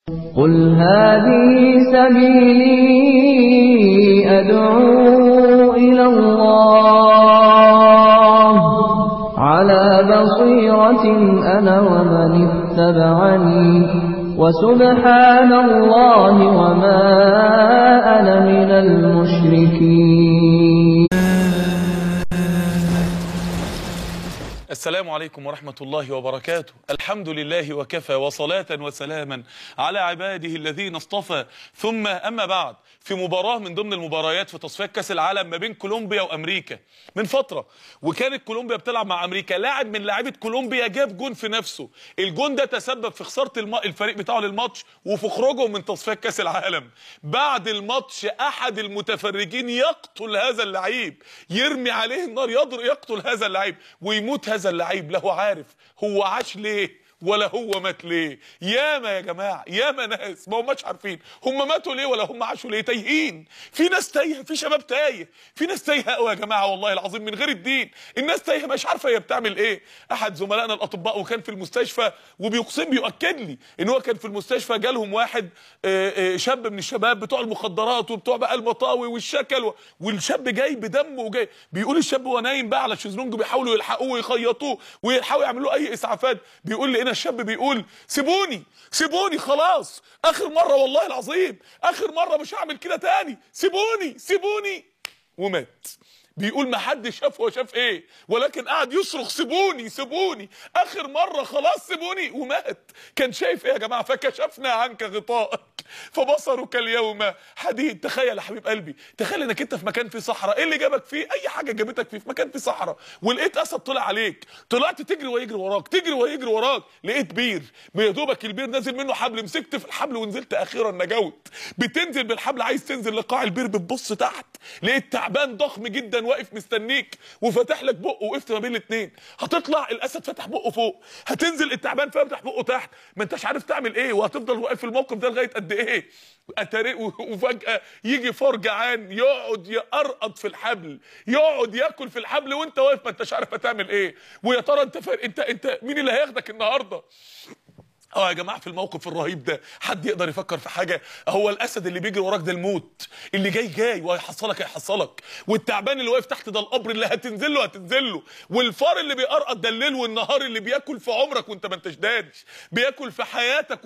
قل هذه سبيلي أدعو إلى الله على بصيرة أنا ومن اتبعني وسبحان الله وما أنا من المشركين. السلام عليكم ورحمة الله وبركاته. الحمد لله وكفى، وصلاة وسلاما على عباده الذين اصطفى، ثم أما بعد. في مباراة من ضمن المباريات في تصفيات كأس العالم ما بين كولومبيا وأمريكا من فترة، وكانت كولومبيا بتلعب مع أمريكا، لاعب من لاعيبة كولومبيا جاب جون في نفسه، الجون ده تسبب في خسارة الفريق بتاعه للماتش وفي خروجهم من تصفيات كأس العالم. بعد الماتش أحد المتفرجين يقتل هذا اللعيب، يرمي عليه النار، يقتل هذا اللعيب ويموت هذا اللعيب. لا هو عارف هو عاش ليه ولا هو مات ليه. ياما يا جماعه، ياما ناس ما هماش عارفين هم ماتوا ليه ولا هم عاشوا ليه، تايهين. في ناس تايهه، في شباب تايه، في ناس تايهه قوي يا جماعه والله العظيم من غير الدين. الناس تايهه مش عارفه هي بتعمل ايه. احد زملائنا الاطباء وكان في المستشفى بيؤكد لي ان هو كان في المستشفى، جالهم واحد شاب من الشباب بتوع المخدرات وبتوع بقى المطاوي والشكل، والشاب جاي بدمه وجاي بيقول الشاب وهو نايم بقى على الشезлونج بيحاولوا يلحقوه ويخيطوه ويحاولوا يعملوا له اي اسعافات. بيقول لي الشاب بيقول سيبوني سيبوني خلاص، اخر مره والله العظيم، اخر مره مش هعمل كده تاني، سيبوني سيبوني، ومات. بيقول ما حدش شاف هو شاف ايه، ولكن قعد يصرخ سيبوني سيبوني، اخر مره خلاص سيبوني، ومات. كان شايف ايه يا جماعه؟ فكشفنا عنك غطاءك فبصرك اليوم حديد. تخيل يا حبيب قلبي، تخيل انك انت في مكان فيه صحراء، ايه اللي جابك فيه؟ اي حاجه جابتك فيه، في مكان فيه صحراء، ولقيت اسد طلع عليك، طلعت تجري ويجري وراك، تجري ويجري وراك، لقيت بير، يا دوبك البير نازل منه حبل، مسكت في الحبل ونزلت، اخيرا نجوت. بتنزل بالحبل عايز تنزل لقاع البير، بتبص تحت لقيت تعبان ضخم جدا واقف مستنيك وفتح لك بقه، وقفت ما بين الاثنين. هتطلع الاسد فتح بقه فوق، هتنزل التعبان فتح بقه تحت، ما انتش عارف تعمل ايه، وهتفضل واقف في الموقف ده لغايه قد ايه؟ وفجاه يجي فار جعان يقعد يقرقط في الحبل، يقعد ياكل في الحبل وانت واقف ما انتش عارف هتعمل ايه. ويا ترى انت مين اللي هياخدك النهارده؟ يا جماعه في الموقف الرهيب ده حد يقدر يفكر في حاجه؟ هو الاسد اللي بيجري وراك ده الموت، اللي جاي وهيحصلك هيحصلك، والتعبان اللي واقف تحت ده القبر اللي هتنزل له، والفار اللي بيقرقط ده الليل والنهار، اللي بياكل في عمرك وانت ما انتش دارش، بياكل في حياتك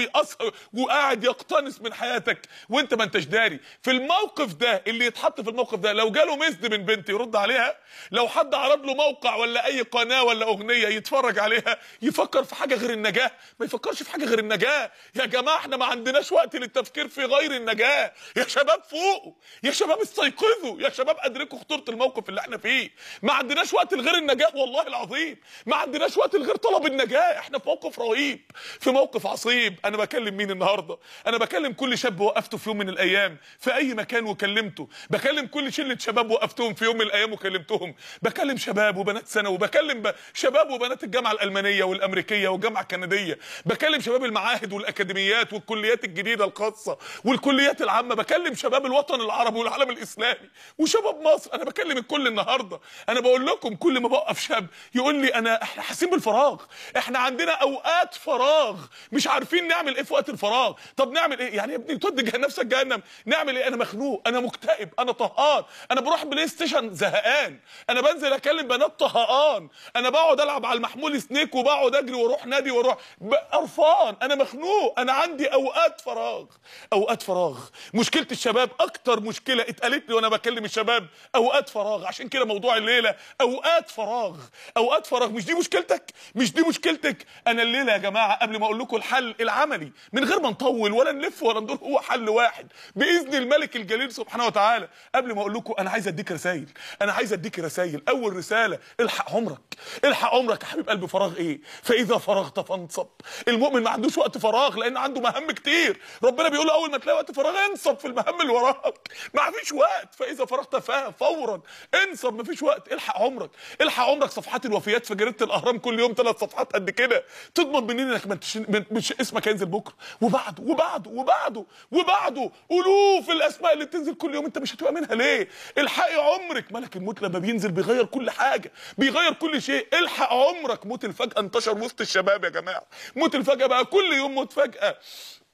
وقاعد يقتنص من حياتك وانت ما انتش داري. في الموقف ده اللي يتحط في الموقف ده، لو جاله مسد من بنت يرد عليها، لو حد عرض له موقع ولا اي قناه ولا اغنيه يتفرج عليها، يفكر في حاجه غير النجاه؟ ما يفكرش في حاجه غير النجاه. يا جماعه احنا ما عندناش وقت للتفكير في غير النجاه. يا شباب فوقوا، يا شباب استيقظوا، يا شباب ادركوا خطوره الموقف اللي احنا فيه. ما عندناش وقت لغير النجاه والله العظيم، ما عندناش وقت لغير طلب النجاه. احنا في موقف رهيب، في موقف عصيب. انا بكلم مين النهارده؟ انا بكلم كل شاب وقفته في يوم من الايام في اي مكان وكلمته، بكلم كل شله شباب وقفتهم في يوم من الايام وكلمتهم، بكلم شباب وبنات ثانوي، وبكلم شباب وبنات الجامعه الالمانيه والامريكيه والجامعه الكنديه، بكلم شباب المعاهد والاكاديميات والكليات الجديده الخاصه والكليات العامه، بكلم شباب الوطن العربي والعالم الاسلامي وشباب مصر. انا بكلم الكل النهارده. انا بقول لكم كل ما بوقف شاب يقول لي احنا حاسين بالفراغ، احنا عندنا اوقات فراغ مش عارفين نعمل ايه في وقت الفراغ. طب نعمل ايه يعني يا ابني؟ تودي نفسك جهنم. نعمل ايه؟ انا مخنوق، انا مكتئب، انا طهقان، انا بروح بلاي ستيشن زهقان، انا بنزل اكلم بنات طهقان، انا بقعد العب على المحمول سنيك وبقعد اجري واروح نادي واروح قرفان، انا مخنوق، انا عندي اوقات فراغ. اوقات فراغ. مشكله الشباب اكتر مشكله اتقالت لي وانا بكلم الشباب اوقات فراغ. عشان كده موضوع الليله اوقات فراغ. اوقات فراغ. مش دي مشكلتك؟ مش دي مشكلتك؟ انا الليله يا جماعه قبل ما اقول لكم الحل العملي من غير ما نطول ولا نلف ولا ندور، هو حل واحد باذن الملك الجليل سبحانه وتعالى. قبل ما اقول لكم انا عايز اديك رسائل، انا عايز اديك رسائل. اول رساله، الحق عمرك، الحق عمرك يا حبيب قلبي. فراغ ايه؟ فاذا فرغت فانصب. المؤمن ما عندوش وقت فراغ لان عنده مهام كتير. ربنا بيقول اول ما تلاقي وقت فراغ انصب في المهام اللي وراك، ما فيش وقت. فاذا فرغت فورا انصب، ما فيش وقت. الحق عمرك، الحق عمرك. صفحات الوفيات في جريده الاهرام كل يوم 3 صفحات قد كده، تضمن منين انك مش اسمك هينزل بكره وبعده وبعده وبعده وبعده؟ الوف الاسماء اللي بتنزل كل يوم، انت مش هتبقى منها ليه؟ الحقي عمرك. ملك الموت لما بينزل بيغير كل حاجه، بيغير كل شيء. الحق عمرك. موت الفجأة انتشر وسط الشباب يا جماعه، موت الفجأة بقى كل يوم موت فجأة.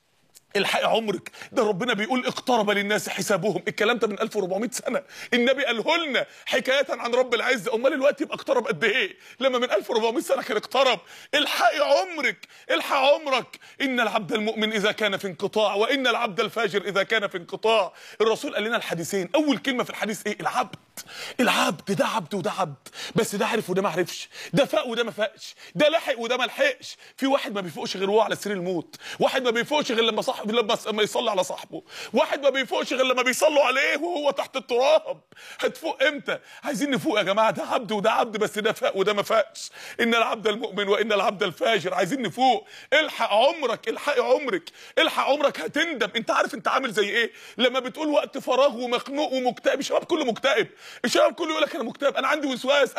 الحق عمرك، ده ربنا بيقول اقترب للناس حسابهم، الكلام ده من 1400 سنه النبي قاله لنا حكايه عن رب العزه، امال الوقت يبقى اقترب قد ايه لما من 1400 سنه كان اقترب؟ الحق عمرك، الحق عمرك، ان العبد المؤمن اذا كان في انقطاع وان العبد الفاجر اذا كان في انقطاع. الرسول قال لنا الحديثين، اول كلمه في الحديث ايه؟ العبد. العبد ده عبد وده عبد، بس ده عرف وده ما عرفش، ده فاق وده ما فاقش، ده لحق وده ما لحقش. في واحد ما بيفوقش غير وهو على سرير الموت، واحد ما بيفوقش غير لما يصلي على صاحبه، واحد ما بيفوقش غير لما بيصلوا عليه وهو تحت التراب. هتفوق امتى؟ عايزين نفوق يا جماعه، ده عبد وده عبد، بس ده فاق وده ما فاقش. ان العبد المؤمن وان العبد الفاجر. عايزين نفوق. الحق عمرك، الحق عمرك، الحق عمرك، هتندم. انت عارف انت عامل زي ايه لما بتقول وقت فراغ ومخنوق ومكتئب؟ الشباب كله مكتئب، الشباب كله يقول لك انا مكتئب، انا عندي وسواس،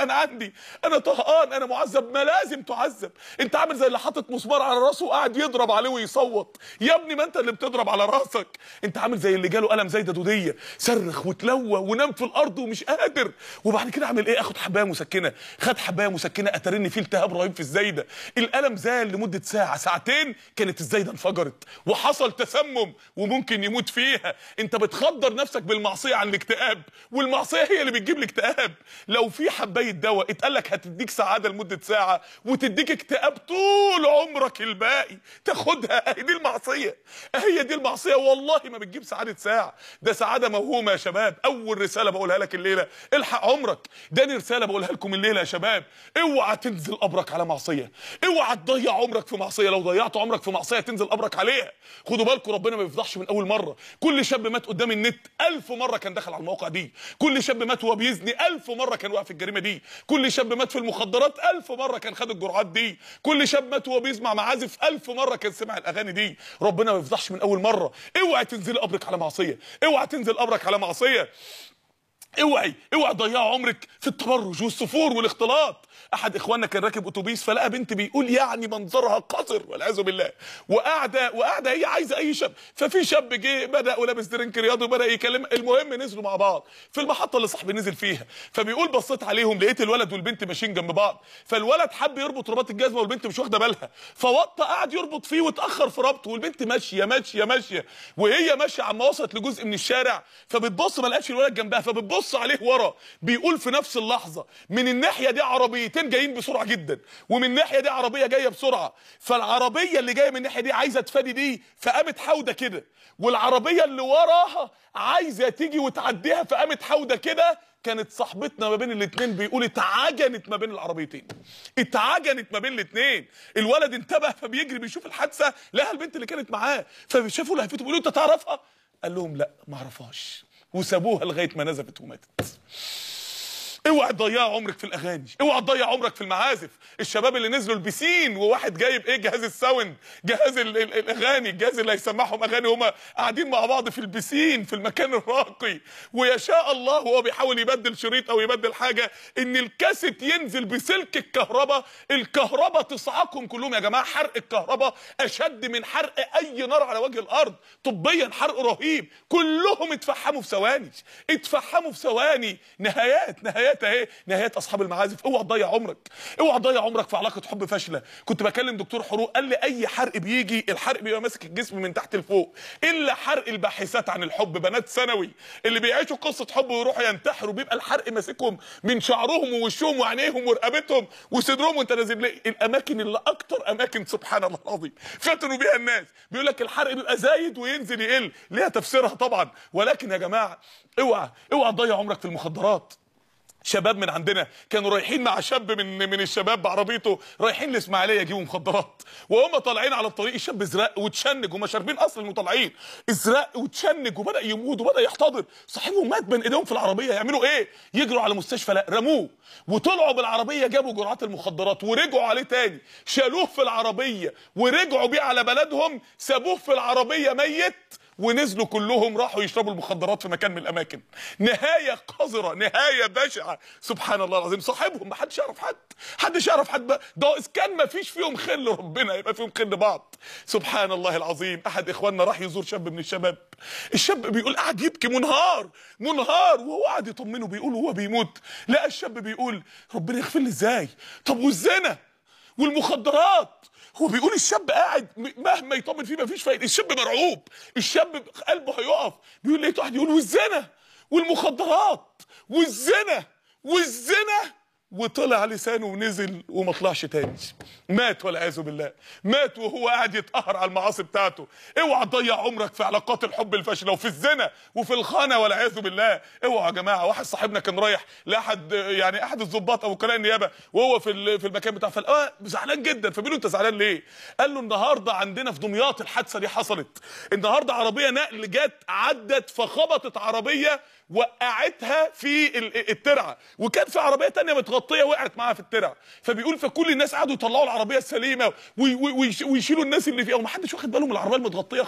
انا طهقان، انا معذب. ما لازم تعذب. انت عامل زي اللي حاطط مسمار على راسه وقاعد يضرب عليه ويصوت. يا ابني ما انت اللي بتضرب على راسك. انت عامل زي اللي جاله قلم زايده دوديه، صرخ وتلوى ونام في الارض ومش قادر، وبعد كده عامل ايه؟ اخد حبايه مسكنه. خد حبايه مسكنه، اترني فيه التهاب رهيب في الزايده، الالم زال لمده ساعه ساعتين، كانت الزايده انفجرت وحصل تسمم وممكن يموت فيها. انت بتخدر نفسك بالمعصيه عن الاكتئاب، والمعصيه هي اللي بتجيب الاكتئاب. لو في حبايه دواء اتقال لك هتديك سعاده لمده ساعه وتديك اكتئاب طول عمرك الباقي، تاخدها. اهي دي المعصيه، هي دي المعصيه. والله ما بتجيب سعاده ساعه، ده سعاده موهومه يا شباب. اول رساله بقولها لك الليله، الحق عمرك. داني رساله بقولها لكم الليله يا شباب، اوعى تنزل قبرك على معصيه، اوعى تضيع عمرك في معصيه. لو ضيعت عمرك في معصيه تنزل قبرك عليها. خدوا بالكم، ربنا ما بيفضحش من اول مره. كل شاب مات قدام النت 1000 مره كان دخل على المواقع دي، كل شاب مات وهو بيزني 1000 مره كان واقع في الجريمه دي، كل شاب مات في المخدرات 1000 مره كان خد الجرعات دي، كل شاب مات وهو بيسمع معازف 1000 مره كان سمع الاغاني دي. ربنا ما بيفضحش من اول مره. اوعى تنزل قبرك على معصيه، اوعى تنزل قبرك على معصيه. اوعى تضيع عمرك في التبرج والسفور والاختلاط. احد اخواننا كان راكب اتوبيس فلقى بنت بيقول يعني منظرها قذر والعياذ بالله، وقاعده هي عايزه اي شاب، ففي شاب جه بدا ولابس درينك رياضي وبدا يكلم. المهم نزلوا مع بعض في المحطه اللي صاحبي نزل فيها، فبيقول بصيت عليهم لقيت الولد والبنت ماشيين جنب بعض، فالولد حب يربط رباط الجزمه والبنت مش واخده بالها، فوطى قعد يربط فيه واتاخر في ربطه، والبنت ماشيه وهي ماشيه عما وصلت لجزء من الشارع فبتبص ما لقاش الولد جنبها، فبتبص عليه ورا. بيقول في نفس اللحظه من الناحيه دي عربيتين جايين بسرعه جدا ومن الناحيه دي عربيه جايه بسرعه، فالعربيه اللي جايه من الناحيه دي عايزه تفادي دي فقامت حاوده كده، والعربيه اللي وراها عايزه تيجي وتعديها فقامت حاوده كده. كانت صاحبتنا ما بين الاثنين بيقول اتعجنت ما بين العربيتين، اتعجنت ما بين الاثنين. الولد انتبه فبيجري بيشوف الحادثه، لقى البنت اللي كانت معاه، فشافوا لهفته بيقولوا انت تعرفها؟ قال لهم لا ما اعرفهاش، وسابوها لغايه ما نزفت وماتت. اوعى تضيع عمرك في الاغاني، اوعى تضيع عمرك في المعازف. الشباب اللي نزلوا البسين وواحد جايب ايه جهاز الساوند، جهاز الاغاني، الجهاز اللي هيسمعهم اغاني، هما قاعدين مع بعض في البسين في المكان الراقي، ويشاء الله وهو بيحاول يبدل شريط او يبدل حاجه ان الكاسيت ينزل بسلك الكهرباء تصعقهم كلهم. يا جماعه حرق الكهرباء اشد من حرق اي نار على وجه الارض، طبيا حرق رهيب. كلهم اتفحموا في ثواني، نهايات اهي، نهايات اصحاب المعازف. اوعى تضيع عمرك، اوعى تضيع عمرك في علاقه حب فاشله. كنت بكلم دكتور حروق قال لي اي حرق بيجي الحرق بيبقى ماسك الجسم من تحت لفوق، الا حرق الباحثات عن الحب، بنات ثانوي اللي بيعيشوا قصه حب ويروحوا ينتحروا بيبقى الحرق ماسكهم من شعرهم ووشهم وعينيهم ورقبتهم وصدرهم وانت نازل ليه. الاماكن اللي اكتر اماكن سبحان الله العظيم فتنوا بيها الناس، بيقول لك الحرق بيبقى زايد وينزل يقل، ليها تفسيرها طبعا. ولكن يا جماعه اوعى تضيع عمرك في المخدرات. شباب من عندنا كانوا رايحين مع شاب من الشباب بعربيته رايحين الاسماعيليه يجيبوا مخدرات، وهم طالعين على الطريق الشاب ازرق وتشنج، وما شاربين اصلا وطالعين ازرق وتشنج وبدا يموت وبدا يحتضر، صاحبهم مات بين ايديهم في العربيه. يعملوا ايه؟ يجروا على مستشفى، لا رموه، وطلعوا بالعربيه جابوا جرعات المخدرات ورجعوا عليه تاني، شالوه في العربيه ورجعوا بيه على بلدهم، سابوه في العربيه ميت، ونزلوا كلهم راحوا يشربوا المخدرات في مكان من الاماكن. نهايه قذره، نهايه بشعه، سبحان الله العظيم. صاحبهم ما حدش يعرف حدش يعرف حد بقى. ده اذا كان ما فيش فيهم خل ربنا يبقى فيهم خل بعض، سبحان الله العظيم. احد اخواننا راح يزور شاب من الشباب، الشاب بيقول قاعد يبكي منهار وهو قاعد يطمنه بيقول وهو بيموت، لقى الشاب بيقول ربنا يغفر لي ازاي؟ طب والمخدرات. هو بيقول الشاب قاعد مهما يطمن فيه مفيش فايده، الشاب مرعوب، الشاب قلبه هيقف. بيقول لقيت واحد يقول والزنا والمخدرات والزنا وطلع لسانه ونزل وما طلعش تاني، مات والعياذ بالله، مات وهو قاعد يتقهر على المعاصي بتاعته. اوعى تضيع عمرك في علاقات الحب الفاشله وفي الزنا وفي الخانه والعياذ بالله. اوعى يا جماعه. واحد صاحبنا كان رايح لاحد يعني احد الضباط او وكلاء النيابه وهو في المكان بتاعه، زعلان جدا. فبيقول له انت زعلان ليه؟ قال له النهارده عندنا في دمياط الحادثه دي حصلت، النهارده عربيه نقل جت عدت فخبطت عربيه وقعتها في الترعه، وكان في عربيه تانية متغطيه وقعت معاها في الترعه. فبيقول فكل الناس قعدوا يطلعوا العربيه السليمه ويشيلوا الناس اللي فيها، ومحدش واخد باله من العربيه المتغطيه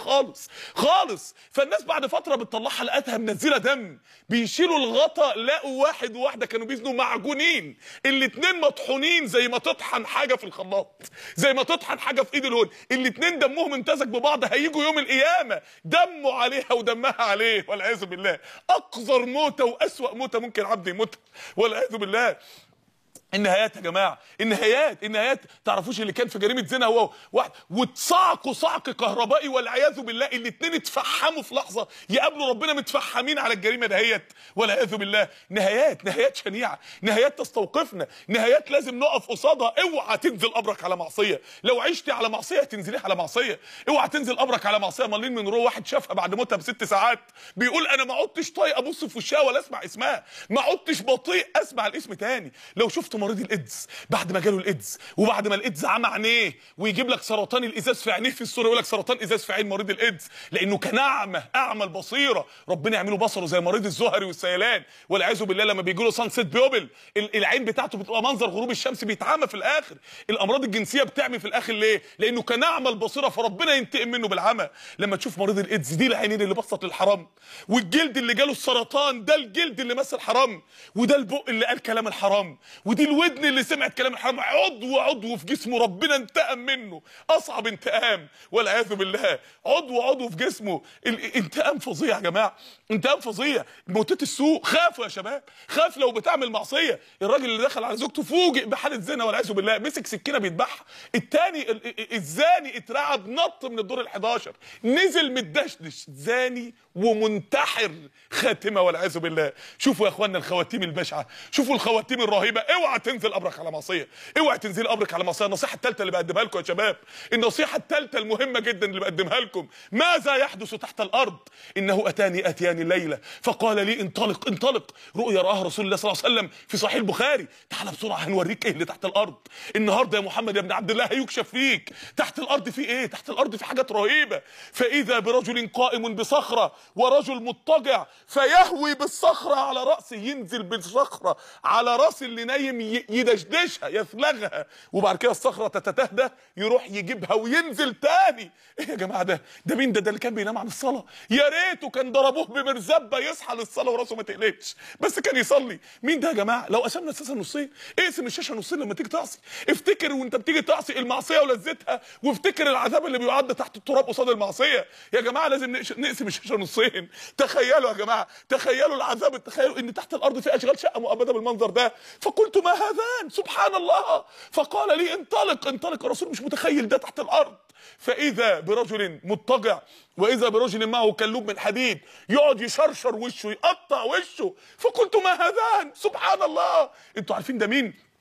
خالص. فالناس بعد فتره بتطلعها لقتها منزله دم، بيشيلوا الغطا لقوا واحد وواحده كانوا بيزنوا معجونين، الاتنين مطحونين زي ما تطحن حاجه في الخلاط، زي ما تطحن حاجه في ايد الهون، الاتنين دمهم امتزج ببعض، هيجوا يوم القيامه دمه عليها ودمها عليه والعياذ بالله. اقذر موته واسوأ موته ممكن عبد يموتها والعياذ بالله. النهايات يا جماعه، النهايات تعرفوش اللي كان في جريمه زنا هو واحد وتصعقوا صعق كهربائي والعياذ بالله، الاثنين اتفحموا في لحظه يقابلوا ربنا متفحمين على الجريمه دهيت والعياذ بالله. نهايات شنيعه، نهايات تستوقفنا، نهايات لازم نقف قصادها. اوعى تنزل قبرك على معصيه، لو عشتي على معصيه تنزليها على معصيه. اوعى تنزل قبرك على معصيه. مالين من روح واحد شافها بعد موتها ب6 ساعات بيقول انا ما عدتش طايق ابص في وشها ولا اسمع اسمها، ما عدتش بطيء اسمع الاسم تاني. لو شفت مريض الايدز بعد ما جاله الايدز وبعد ما الايدز عمى عينيه ويجيب لك سرطان الازاز في عينيه في الصوره يقول لك سرطان ازاز في عين مريض الايدز لانه كان اعمى البصيره، ربنا يعمله بصره زي مريض الزهري والسيلان والعياذ بالله. لما بيجي له سانسيت بيوبل العين بتاعته بتبقى منظر غروب الشمس، بيتعمى في الاخر. الامراض الجنسيه بتعمي في الاخر ليه؟ لانه كان اعمى البصيره فربنا ينتقم منه بالعمى. لما تشوف مريض الايدز دي العينين اللي بصت للحرام، والجلد اللي جاله السرطان ده الجلد اللي مس الحرام، وده البق اللي قال كلام الحرام، ودي الودن اللي سمعت كلام الحرام، عضو في جسمه ربنا انتقم منه اصعب انتقام والعياذ بالله. عضو في جسمه، انتقام فظيع يا جماعه، انتقام فظيع. موتات السوق خافوا يا شباب، خاف لو بتعمل معصيه. الراجل اللي دخل على زوجته فوجئ بحاله زنا والعياذ بالله، مسك سكينه بيذبحها. الثاني الزاني اترعب نط من الدور ال11 نزل متدشدش، زاني ومنتحر خاتمه والعياذ بالله. شوفوا يا اخوانا الخواتيم البشعه، شوفوا الخواتيم الرهيبه. اوعى تنزل قبرك على معصيه، اوعى تنزل قبرك على معصيه. النصيحه الثالثه اللي بقدمها لكم يا شباب، النصيحه الثالثه المهمه جدا اللي بقدمها لكم، ماذا يحدث تحت الارض؟ انه اتاني الليله فقال لي انطلق. رؤيا راها رسول الله صلى الله عليه وسلم في صحيح البخاري. تعال بسرعه هنوريك ايه اللي تحت الارض النهارده يا محمد يا ابن عبد الله، هيكشف فيك تحت الارض في ايه. تحت الارض في حاجات رهيبه. فاذا برجل قائم بصخره ورجل مضطجع فيهوي بالصخره على راسه، ينزل بالصخره على راس اللي نايم يدشدشها يثلغها، وبعد كده الصخره تتهدى يروح يجيبها وينزل تاني. ايه يا جماعه ده مين ده اللي كان بينام عن الصلاه؟ يا ريته كان ضربوه بمرزبه يصحى للصلاه وراسه ما تقلقش، بس كان يصلي. مين ده يا جماعه؟ لو قسمنا الشاشه نصين، اقسم الشاشه نصين لما تيجي تعصي، افتكر وانت بتيجي تعصي المعصيه ولذتها، وافتكر العذاب اللي بيعد تحت التراب قصاد المعصيه. يا جماعه لازم نقسم الشاشه نصين. تخيلوا يا جماعه، تخيلوا العذاب، تخيلوا ان تحت الارض في اشغال شقه مؤبده بالمنظر ده. فقلت ما هذان سبحان الله، فقال لي انطلق. الرسول مش متخيل ده تحت الارض. فاذا برجل مضطجع واذا برجل معه كلوب من حديد يقعد يشرشر وشه يقطع وشه. فقلت ما هذان سبحان الله. انتوا عارفين ده مين؟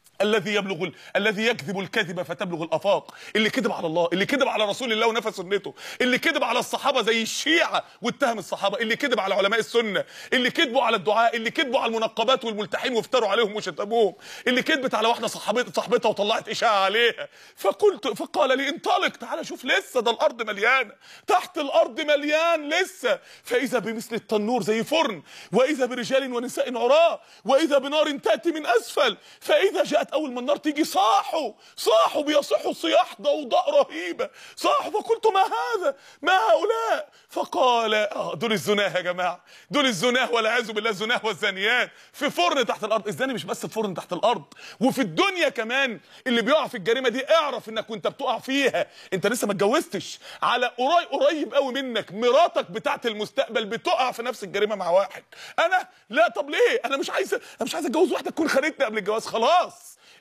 الذي يكذب الكذب فتبلغ الافاق، اللي كذب على الله، اللي كذب على رسول الله ونفى سنته، اللي كذب على الصحابه زي الشيعه واتهم الصحابه، اللي كذب على علماء السنه، اللي كذبوا على الدعاء، اللي كذبوا على المنقبات والملتحين وافتروا عليهم وشتموهم، اللي كذبت على واحده صاحبتها وطلعت اشاعه عليها. فقال لي انطلق تعالى شوف، لسه ده الارض مليانه، تحت الارض مليان لسه. فاذا بمثل التنور زي فرن، واذا برجال ونساء عراة، واذا بنار تاتي من اسفل، فاذا جاءت اول ما النار تيجي صاحوا بيصحوا صياح ضوضاء رهيبه، صاحوا. فقلت ما هذا؟ ما هؤلاء؟ فقال دول الزناه يا جماعه، دول الزناه والعياذ بالله، الزناه والزانيات في فرن تحت الارض. الزاني مش بس في فرن تحت الارض، وفي الدنيا كمان. اللي بيقع في الجريمه دي اعرف انك وانت بتقع فيها انت لسه ما اتجوزتش، على قريب قوي منك مراتك بتاعت المستقبل بتقع في نفس الجريمه مع واحد. انا لا، طب ليه؟ انا مش عايز اتجوز واحده تكون خانتني قبل الجواز. خلاص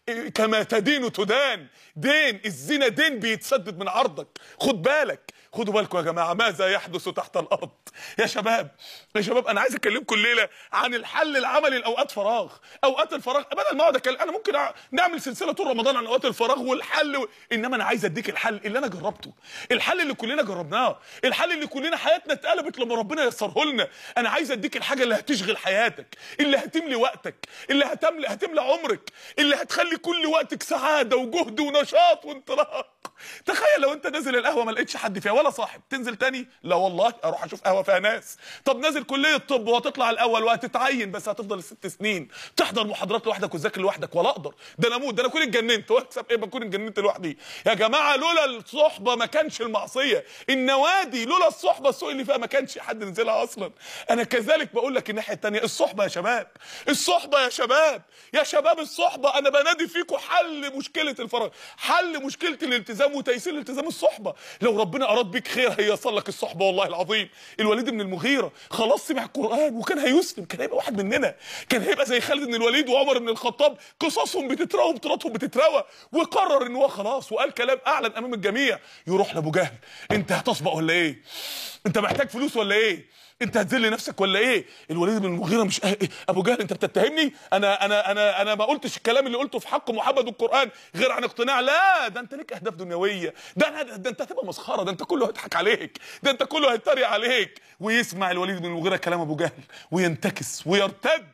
كما تدين تدان. دين الزنا دين بيتسدد من عرضك. خد بالك، خدوا بالكم يا جماعه ماذا يحدث تحت الارض. يا شباب يا شباب، انا عايز اكلمكم الليله عن الحل العملي لاوقات فراغ. اوقات الفراغ بدل ما اقعد اتكلم، انا ممكن نعمل سلسله طول رمضان عن اوقات الفراغ والحل انما انا عايز اديك الحل اللي انا جربته، الحل اللي كلنا جربناه، الحل اللي كلنا حياتنا اتقلبت لما ربنا يسره لنا. انا عايز اديك الحاجه اللي هتشغل حياتك، اللي هتملي وقتك، اللي هتملى عمرك، اللي هتخلي كل وقتك سعاده وجهد ونشاط وانطلاق. تخيل لو انت نازل القهوه ما لقيتش حد فيها ولا صاحب، تنزل تاني؟ لا والله، اروح اشوف قهوه فيها ناس. طب نازل كليه طب وهتطلع الاول وهتتعين، بس هتفضل ال6 سنين تحضر محاضرات لوحدك وتذاكر لوحدك، ولا اقدر، ده انا اموت، ده انا اكون اتجننت، واكسب ايه بكون اتجننت لوحدي. يا جماعه لولا الصحبه ما كانش المعصيه، النوادي لولا الصحبه السوء اللي فيها ما كانش حد نزلها اصلا. انا كذلك بقول لك الناحيه الثانيه، الصحبه يا شباب، الصحبه يا شباب، يا شباب الصحبه. انا بنادي فيكم حل مشكله الفراغ، حل مشكله الالتزام وتيسير الالتزام الصحبه. لو ربنا اراد بيك خير هيصل لك الصحبه والله العظيم. الوليد بن المغيره خلاص سمع القران وكان هيسلم، كان هيبقى واحد مننا، كان هيبقى زي خالد بن الوليد وعمر بن الخطاب، قصصهم بتتروى وبطولاتهم بتتروى، وقرر ان هو خلاص وقال كلام اعلن امام الجميع. يروح لابو جهل، انت هتصبأ ولا ايه؟ انت محتاج فلوس ولا ايه؟ انت هتذل نفسك ولا ايه؟ الوليد بن المغيره مش ابو جهل انت بتتهمني؟ انا ما قلتش الكلام اللي قلته في حق محمد والقران غير عن اقتناع. لا، ده انت ليك اهداف دنيويه، ده انت هتبقى مسخره، ده انت كله هيضحك عليك، ده انت كله هيتريق عليك. ويسمع الوليد بن المغيره كلام ابو جهل وينتكس ويرتد،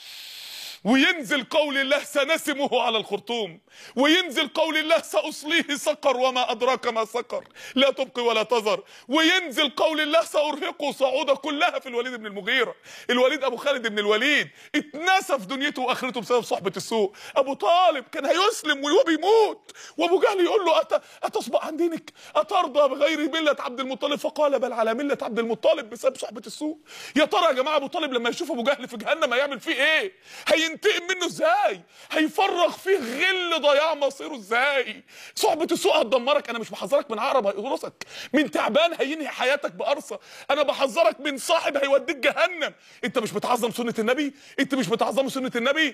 وينزل قول الله سنسمه على الخرطوم، وينزل قول الله سأصليه سقر وما أدراك ما سقر لا تبقي ولا تذر، وينزل قول الله سأرهقه صعودا، كلها في الوليد بن المغيرة. الوليد أبو خالد بن الوليد اتنسف دنيته وآخرته بسبب صحبة السوء. أبو طالب كان هيسلم وهو بيموت، وأبو جهل يقول له أتصبأ عن دينك؟ أترضى بغير ملة عبد المطلب؟ فقال بل على ملة عبد المطلب، بسبب صحبة السوء. يا ترى يا جماعة أبو طالب لما يشوف أبو جهل في جهنم هيعمل فيه إيه؟ هينتقم منه ازاي؟ هيفرغ فيه غل ضياع مصيره ازاي؟ صحبة السوء هتدمرك. انا مش بحذرك من عقرب هيقرصك، من تعبان هينهي حياتك بقرصة، انا بحذرك من صاحب هيوديك جهنم. انت مش بتعظم سنة النبي؟ انت مش بتعظم سنة النبي؟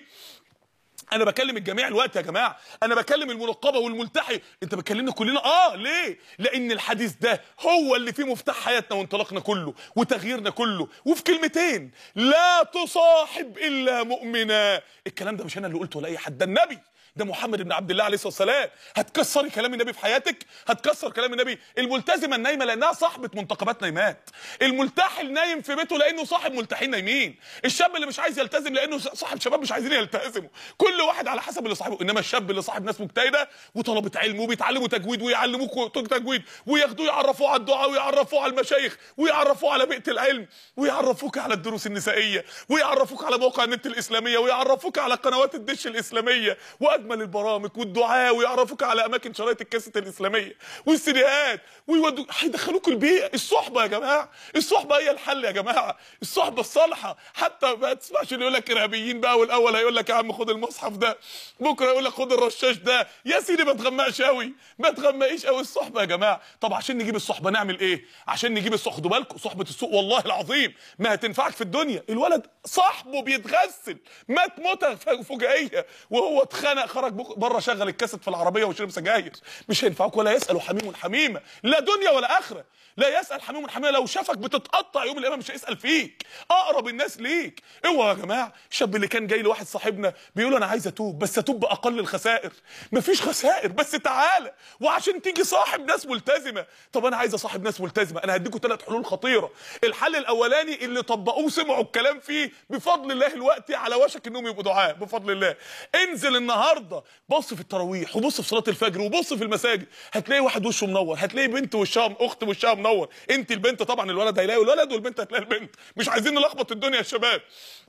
انا بكلم الجميع الوقت يا جماعه، انا بكلم المنقبه والملتحي، انت بتكلمنا كلنا. ليه؟ لان الحديث ده هو اللي فيه مفتاح حياتنا وانطلاقنا كله وتغييرنا كله. وفي كلمتين، لا تصاحب الا مؤمنا. الكلام ده مش انا اللي قلته ولا اي حد، ده النبي، ده محمد بن عبد الله عليه الصلاه والسلام. هتكسري كلام النبي في حياتك؟ هتكسر كلام النبي. الملتزمه النايمه لانها صاحبه منتقبات نايمات، الملتحي نايم في بيته لانه صاحب ملتحين نايمين، الشاب اللي مش عايز يلتزم لانه صاحب شباب مش عايزين يلتزموا. كل واحد على حسب اللي صاحبه. انما الشاب اللي صاحب ناس مجتهده وطلبه علم وبيتعلموا تجويد ويعلموك تجويد وياخدوه يعرفوه على الدعاء ويعرفوه على المشايخ ويعرفوه على بيئه العلم ويعرفوك على الدروس النسائيه ويعرفوك على مواقع النت الاسلاميه ويعرفوك على قنوات الدش الاسلاميه واجمل البرامج والدعاء، ويعرفوك على اماكن شرايط الكاسيت الاسلاميه والسيديهات، ويودوك هيدخلوك البيئه. الصحبه يا جماعه، الصحبه هي الحل يا جماعه، الصحبه الصالحه. حتى ما تسمعش اللي يقول لك ارهابيين بقى، والاول هيقول لك يا عم خد المصحف ده، بكره يقول لك خد الرشاش ده. يا سيدي ما تغمقش قوي، ما تغمقيش قوي الصحبه يا جماعه. طب عشان نجيب الصحبه نعمل ايه؟ عشان نجيب الصحبه، خدوا بالكم صحبه السوء والله العظيم ما هتنفعك في الدنيا. الولد صاحبه بيتغسل مات موته فجائيه وهو اتخنق، خرج بره شغل الكاسيت في العربيه وشرب سجاير. مش هينفعك ولا يسأل حميم حميمه، لا دنيا ولا اخره. لا يسأل حميم حميمه، لو شافك بتتقطع يوم القيامه مش هيسأل فيك. اقرب الناس ليك. اوعى يا جماعه. الشاب اللي كان جاي لواحد صاحبنا بيقول انا عايز اتوب، بس اتوب باقل الخسائر. مفيش خسائر، بس تعالى وعشان تيجي صاحب ناس ملتزمه. طب انا عايز اصاحب ناس ملتزمه، انا هديكم 3 حلول خطيره. الحل الاولاني اللي طبقوه وسمعوا الكلام فيه بفضل الله الوقت على وشك انهم يبقوا دعاء بفضل الله. انزل النهارده بص في التراويح وبص في صلاه الفجر وبص في المساجد، هتلاقي واحد وشه منور، هتلاقي بنت وشها اخت وشها منور. انت البنت طبعا، الولد هيلاقي الولد والبنت هتلاقي البنت. مش عايزين نلخبط الدنيا يا شباب.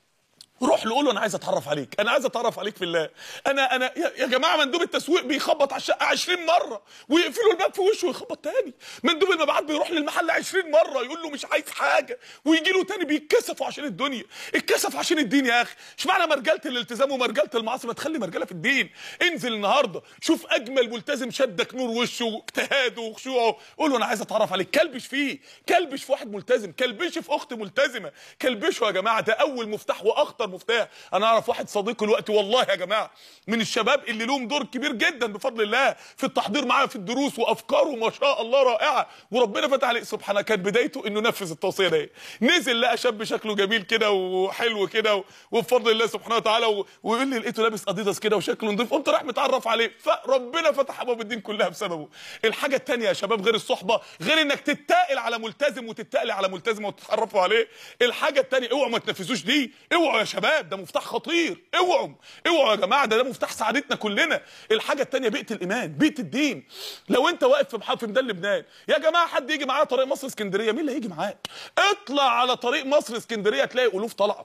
روح له قول له انا عايز اتعرف عليك، انا عايز اتعرف عليك في الله. انا يا جماعه مندوب التسويق بيخبط على الشقه 20 مره ويقفلوا الباب في وشه ويخبط تاني. مندوب المبيعات بيروح للمحل 20 مره يقول له مش عايز حاجه ويجي له تاني. بيتكسفوا عشان الدنيا، اتكسفوا عشان الدين يا اخي. اشمعنى مرجله الالتزام ومرجله المعاصي؟ ما تخلي مرجله في الدين. انزل النهارده شوف اجمل ملتزم شدك نور وشه واجتهاده وخشوعه، قول له انا عايز اتعرف عليك. كلبش فيه، كلبش في واحد ملتزم، كلبش في اخت ملتزمه، كلبشه يا جماعه. ده اول مفتاح واخطر المفتاح. انا اعرف واحد صديقي دلوقتي والله يا جماعه من الشباب اللي لهم دور كبير جدا بفضل الله في التحضير معايا في الدروس، وافكاره ما شاء الله رائعه، وربنا فتح عليه سبحانه. كانت بدايته انه نفذ التوصيه دي، نزل لقى شاب شكله جميل كده وحلو كده وبفضل الله سبحانه وتعالى، ويقول لي لقيته لابس اديداس كده وشكله نضيف، قمت رايح متعرف عليه، فربنا فتح ابواب الدين كلها بسببه. الحاجه الثانيه يا شباب غير الصحبه، غير انك تتقل على ملتزم وتتقل على ملتزم وتتعرفوا عليه، الحاجه الثانيه اوعوا ما تنفذوش دي، اوعوا يا شباب، ده مفتاح خطير، اوعوا يا جماعه، ده مفتاح سعادتنا كلنا. الحاجه الثانيه بيئه الايمان، بيئه الدين. لو انت واقف في ميدان لبنان يا جماعه، حد يجي معايا طريق مصر اسكندريه، مين اللي هيجي معاك؟ اطلع على طريق مصر اسكندريه تلاقي الوف طالعه.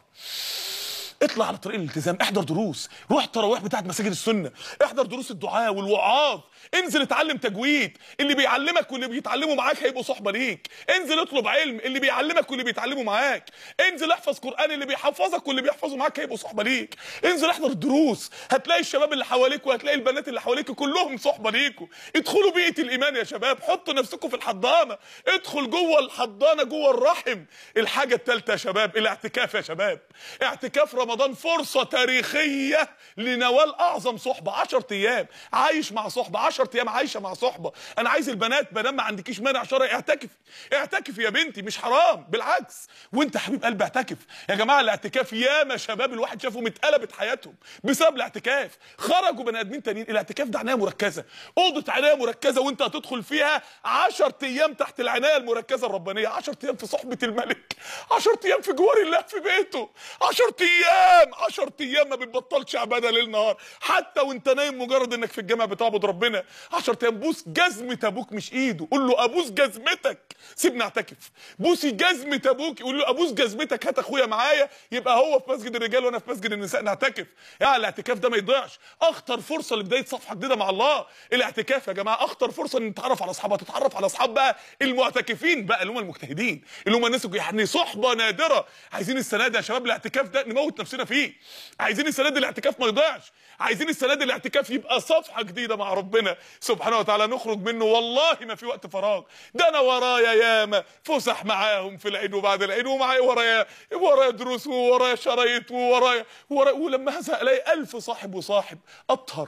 اطلع على طريق الالتزام، احضر دروس، روح التراويح بتاعت مساجد السنه، احضر دروس الدعاء والوعاظ، انزل اتعلم تجويد، اللي بيعلمك واللي بيتعلموا معاك هيبقوا صحبه ليك، انزل اطلب علم، اللي بيعلمك واللي بيتعلموا معاك، انزل احفظ قران، اللي بيحفظك واللي بيحفظوا معاك هيبقوا صحبه ليك، انزل احضر الدروس، هتلاقي الشباب اللي حواليك وهتلاقي البنات اللي حواليك كلهم صحبه ليكوا. ادخلوا بيئه الايمان يا شباب، حطوا نفسكم في الحضانه، ادخل جوه الحضانه جوه الرحم. الحاجه الثالثه يا شباب الاعتكاف يا شباب، اعتكاف رمضان فرصة تاريخية لنوال أعظم صحبة. 10 أيام عايش مع صحبة، 10 أيام عايشة مع صحبة. أنا عايز البنات بدل ما عندكيش مانع شرعي اعتكف يا بنتي، مش حرام بالعكس. وأنت حبيب قلبي اعتكف يا جماعة. الاعتكاف ياما شباب الواحد شافهم اتقلبت حياتهم بسبب الاعتكاف، خرجوا بني آدمين تانيين. الاعتكاف ده عناية مركزة، أوضة عناية مركزة، وأنت هتدخل فيها 10 أيام تحت العناية المركزة الربانية، 10 أيام في صحبة الملك، 10 أيام في جوار الله في بيته، 10 أيام 10 ايام ما بتبطلش عباده ليل نهار، حتى وانت نايم مجرد انك في الجامع بتعبد ربنا. 10 ايام بوس جزمه ابوك مش ايده، قول له ابوس جزمتك سيبني اعتكف. بوسي جزمه ابوك، قول له ابوس جزمتك هات اخويا معايا، يبقى هو في مسجد الرجال وانا في مسجد النساء نعتكف. يعني الاعتكاف ده ما يضيعش، اخطر فرصه لبدايه صفحه جديده مع الله. الاعتكاف يا جماعه اخطر فرصه ان نتعرف على اصحابها، تتعرف على اصحاب بقى المعتكفين بقى، اللي هم المجتهدين، اللي هم الناس يعني صحبه نادره. عايزين السنه دي يا شباب الاعتكاف ده نموت نفسنا فيه، عايزين السنه دي الاعتكاف ما يضيعش، عايزين السنه دي الاعتكاف يبقى صفحه جديده مع ربنا سبحانه وتعالى، نخرج منه والله ما في وقت فراغ. ده انا ورايا ياما فسح معاهم في العيد وبعد العيد، ومعايا ورايا دروس وورايا شرايط وورايا ولما هزهق الاقي 1000 صاحب وصاحب اطهر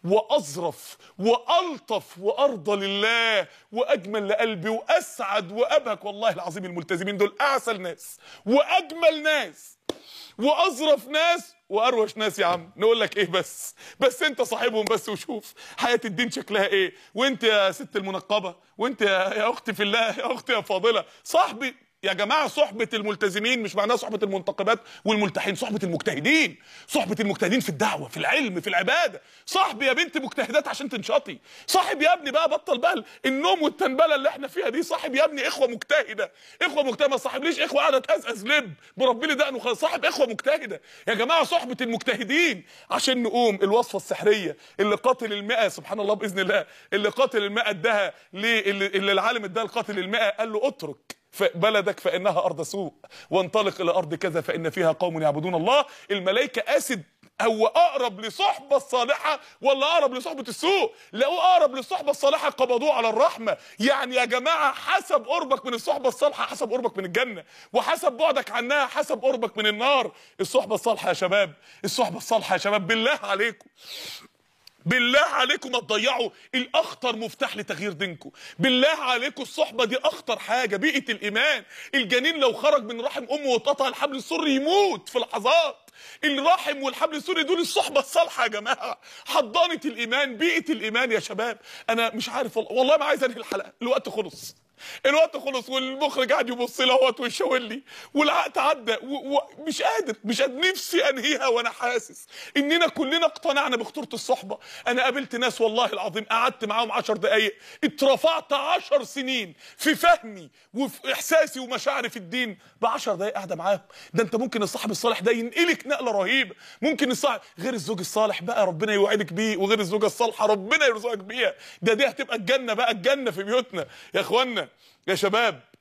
واظرف والطف وارضى لله واجمل لقلبي واسعد وابهك. والله العظيم الملتزمين دول اعسل ناس واجمل ناس واظرف ناس واروش ناس. يا عم نقول لك ايه، بس انت صاحبهم بس وشوف حياه الدين شكلها ايه. وانت يا ست المنقبه، وانت يا اختي في الله، يا اختي يا فاضله، صاحبي يا جماعه. صحبه الملتزمين مش معناها صحبه المنتقبات والملتحين، صحبه المجتهدين، صحبه المجتهدين في الدعوه في العلم في العباده. صاحبي يا بنت مجتهدات عشان تنشطي، صاحب يا ابني بقى بطل بقى النوم والتنبله اللي احنا فيها دي، صاحب يا ابني اخوه مجتهده، اخوه مجتهده. ما صاحبليش اخوه قاعده تقزقز لب بربي لي دقنه خلاص، صاحب اخوه مجتهده يا جماعه. صحبه المجتهدين عشان نقوم الوصفه السحريه اللي قاتل المئة سبحان الله باذن الله، اللي قاتل المئة اداها اللي العالم اداها لقاتل المئة، قال له اترك بلدك فإنها أرض سوء وانطلق إلى أرض كذا فإن فيها قوم يعبدون الله. الملائكة أسد هو أقرب لصحبة الصالحة ولا أقرب لصحبة السوء؟ لو أقرب للصحبة الصالحة قبضوه على الرحمة. يعني يا جماعة حسب قربك من الصحبة الصالحة حسب قربك من الجنة، وحسب بعدك عنها حسب قربك من النار. الصحبة الصالحة يا شباب، الصحبة الصالحة يا شباب، بالله عليكم بالله عليكم ما تضيعوا الاخطر مفتاح لتغيير دينكم. بالله عليكم الصحبه دي اخطر حاجه، بيئه الايمان. الجنين لو خرج من رحم امه واتقطع الحبل السري يموت في لحظات. الرحم والحبل السري دول الصحبه الصالحه يا جماعه، حضانه الايمان، بيئه الايمان يا شباب. انا مش عارف والله ما عايز انهي الحلقه، الوقت خلص والمخرج قاعد يبص لي اهوت ويشاور لي والوقت عدى ومش قادر نفسي انهيها. وانا حاسس اننا كلنا اقتنعنا بخطوره الصحبه. انا قابلت ناس والله العظيم قعدت معاهم 10 دقائق اترفعت 10 سنين في فهمي وفي احساسي ومشاعري في الدين ب10 دقائق قاعده معاهم. ده انت ممكن الصاحب الصالح ده ينقلك نقله رهيبه، ممكن الصاحب غير الزوج الصالح بقى ربنا يوعدك بيه، وغير الزوجه الصالحه ربنا يرزقك بيها. دي هتبقى الجنه بقى، الجنه في بيوتنا يا اخوانا يا شباب.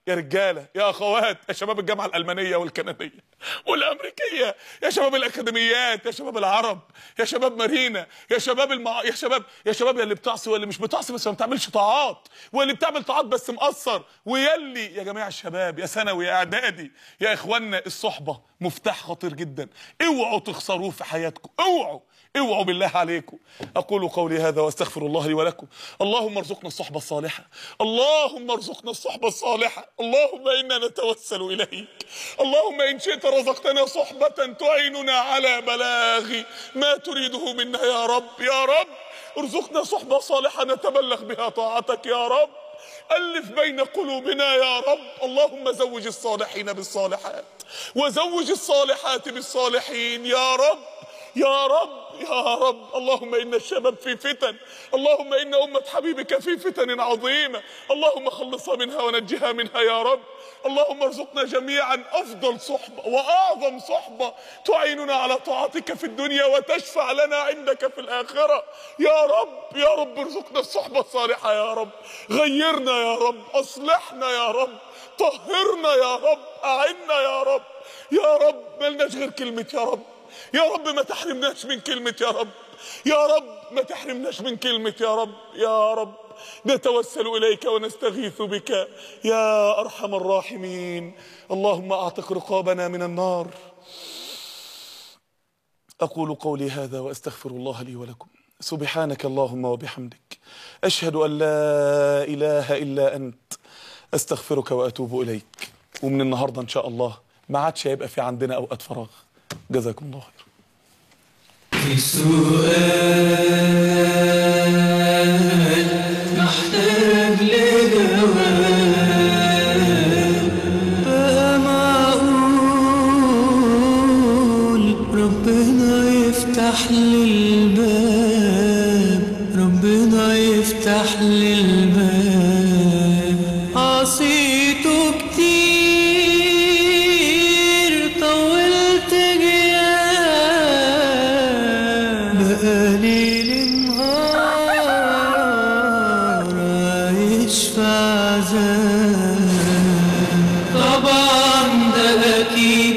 يا رجاله يا اخوات، يا شباب الجامعه الالمانيه والكنديه والامريكيه، يا شباب الاكاديميات، يا شباب العرب، يا شباب مارينا، يا شباب يا شباب يا اللي بتعصي واللي مش بتعصي بس ما بتعملش طاعات، واللي بتعمل طاعات بس مقصر، ويلي يا جماعه الشباب، يا ثانوي يا اعدادي، يا اخوانا الصحبه مفتاح خطير جدا، اوعوا تخسروه في حياتكم، اوعوا بالله عليكم. اقول قولي هذا واستغفر الله لي ولكم. اللهم ارزقنا الصحبه الصالحه، اللهم ارزقنا الصحبه الصالحه، اللهم انا نتوسل اليك، اللهم ان شئت رزقتنا صحبه تعيننا على بلاغ ما تريده منا يا رب. يا رب ارزقنا صحبه صالحه نتبلغ بها طاعتك يا رب، ألف بين قلوبنا يا رب. اللهم زوج الصالحين بالصالحات وزوج الصالحات بالصالحين يا رب يا رب يا رب. اللهم إن الشباب في فتن، اللهم إن أمة حبيبك في فتن عظيمة، اللهم خلصها منها ونجها منها يا رب. اللهم ارزقنا جميعا أفضل صحبة وأعظم صحبة تعيننا على طاعتك في الدنيا وتشفع لنا عندك في الآخرة يا رب. يا رب ارزقنا الصحبة الصالحة يا رب، غيرنا يا رب، أصلحنا يا رب، طهرنا يا رب، أعنا يا رب. يا رب ملناش غير كلمة يا رب، يا رب ما تحرمناش من كلمة يا رب، يا رب ما تحرمناش من كلمة يا رب. يا رب نتوسل إليك ونستغيث بك يا أرحم الراحمين. اللهم أعتق رقابنا من النار. أقول قولي هذا وأستغفر الله لي ولكم. سبحانك اللهم وبحمدك، أشهد أن لا إله إلا أنت، أستغفرك وأتوب إليك. ومن النهاردة إن شاء الله ما عادش هيبقى في عندنا أوقات فراغ. جزاكم الله خير. في سؤال محتاج لجواب، بقى معقول ربنا يفتح لي الباب، ربنا يفتح لي الباب. عصيته كتير طولت جياب، بقالي لنهار عايش في عذاب. طبعا ده أكيد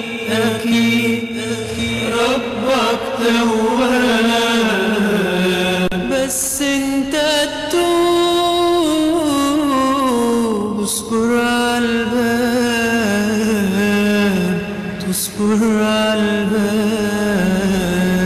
ربك تواب، بس انت تتوب، اصبر عالباب، تصبر عالباب.